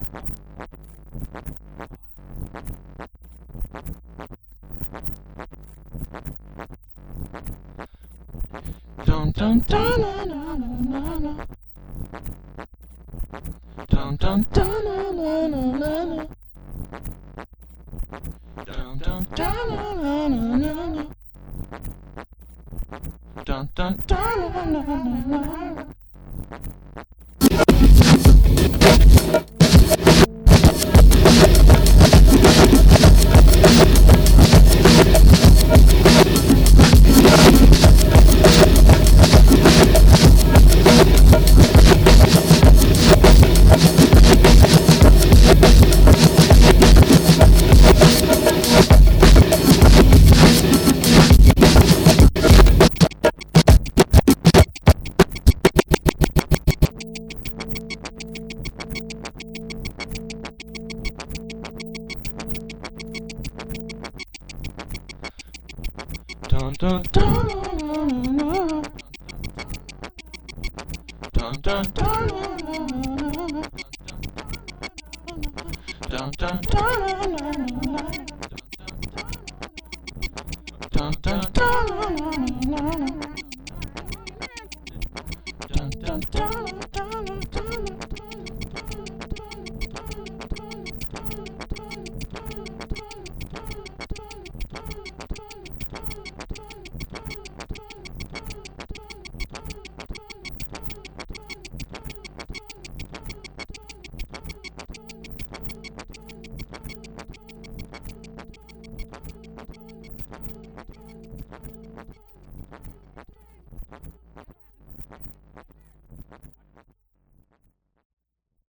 Dun dun dun na na na na. Dun dun dun na na na na. Dun dun dun na na na na. Dun dun dun na na na na. Dun dun dun na na na. Dun dun dun na na na. Dun dun dun na na na. Dun dun dun na na na. Dun dun dun dun dun.